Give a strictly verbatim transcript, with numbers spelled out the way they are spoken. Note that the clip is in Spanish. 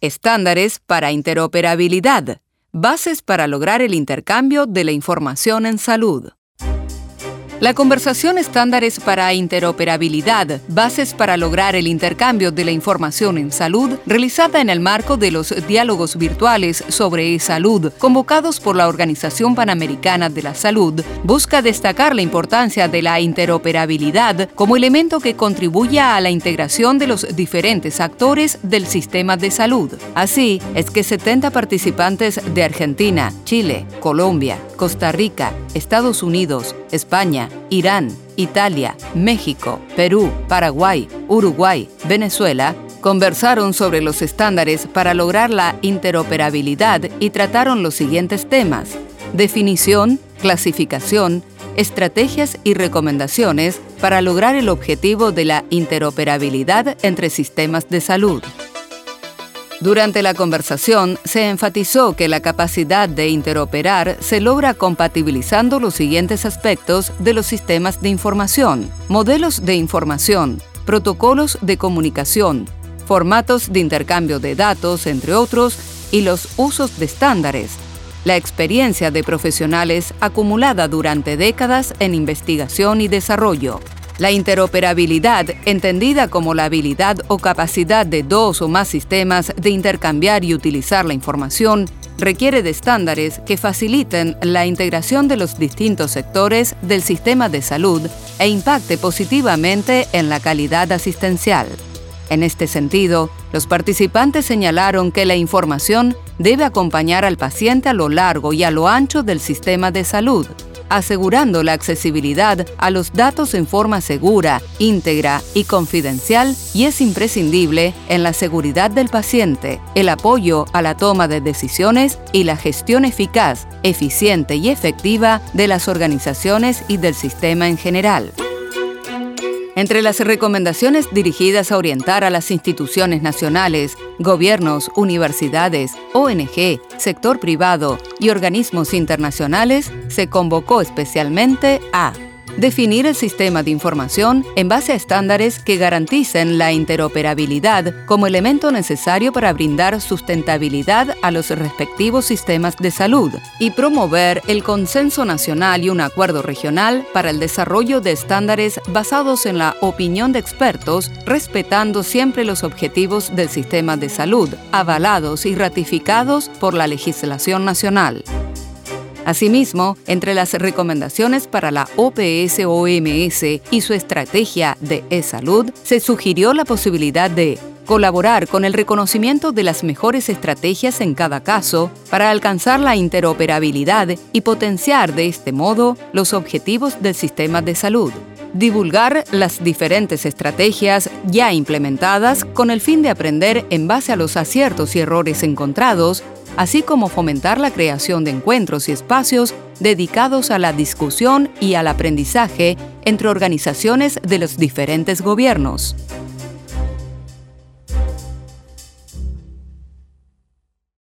Estándares para interoperabilidad. Bases para lograr el intercambio de la información en salud. La conversación Estándares para interoperabilidad, bases para lograr el intercambio de la información en salud, realizada en el marco de los diálogos virtuales sobre e-salud, convocados por la Organización Panamericana de la Salud, busca destacar la importancia de la interoperabilidad como elemento que contribuya a la integración de los diferentes actores del sistema de salud. Así es que setenta participantes de Argentina, Chile, Colombia, Costa Rica, Estados Unidos, España, Irán, Italia, México, Perú, Paraguay, Uruguay, Venezuela, conversaron sobre los estándares para lograr la interoperabilidad y trataron los siguientes temas: definición, clasificación, estrategias y recomendaciones para lograr el objetivo de la interoperabilidad entre sistemas de salud. Durante la conversación, se enfatizó que la capacidad de interoperar se logra compatibilizando los siguientes aspectos de los sistemas de información: modelos de información, protocolos de comunicación, formatos de intercambio de datos, entre otros, y los usos de estándares, la experiencia de profesionales acumulada durante décadas en investigación y desarrollo. La interoperabilidad, entendida como la habilidad o capacidad de dos o más sistemas de intercambiar y utilizar la información, requiere de estándares que faciliten la integración de los distintos sectores del sistema de salud e impacte positivamente en la calidad asistencial. En este sentido, los participantes señalaron que la información debe acompañar al paciente a lo largo y a lo ancho del sistema de salud, asegurando la accesibilidad a los datos en forma segura, íntegra y confidencial, y es imprescindible en la seguridad del paciente, el apoyo a la toma de decisiones y la gestión eficaz, eficiente y efectiva de las organizaciones y del sistema en general. Entre las recomendaciones dirigidas a orientar a las instituciones nacionales, gobiernos, universidades, O N G, sector privado y organismos internacionales, se convocó especialmente a definir el sistema de información en base a estándares que garanticen la interoperabilidad como elemento necesario para brindar sustentabilidad a los respectivos sistemas de salud y promover el consenso nacional y un acuerdo regional para el desarrollo de estándares basados en la opinión de expertos, respetando siempre los objetivos del sistema de salud, avalados y ratificados por la legislación nacional. Asimismo, entre las recomendaciones para la O P S O M S y su estrategia de e-salud, se sugirió la posibilidad de colaborar con el reconocimiento de las mejores estrategias en cada caso para alcanzar la interoperabilidad y potenciar de este modo los objetivos del sistema de salud. Divulgar las diferentes estrategias ya implementadas con el fin de aprender en base a los aciertos y errores encontrados, así como fomentar la creación de encuentros y espacios dedicados a la discusión y al aprendizaje entre organizaciones de los diferentes gobiernos.